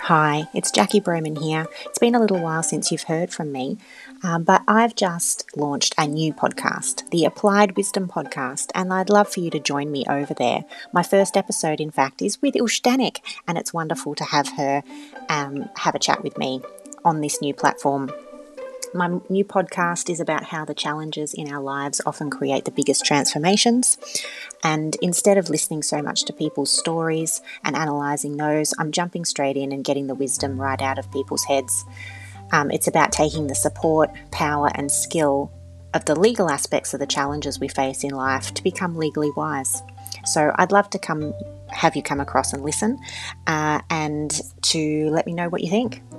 Hi, it's Jackie Broman here. It's been a little while since you've heard from me, but I've just launched a new podcast, the Applied Wisdom Podcast, and I'd love for you to join me over there. My first episode, in fact, is with Ush Danik, and it's wonderful to have her have a chat with me on this new platform. My new podcast is about how the challenges in our lives often create the biggest transformations. And instead of listening so much to people's stories and analysing those, I'm jumping straight in and getting the wisdom right out of people's heads. It's about taking the support, power and skill of the legal aspects of the challenges we face in life to become legally wise. So I'd love to have you come across and listen and to let me know what you think.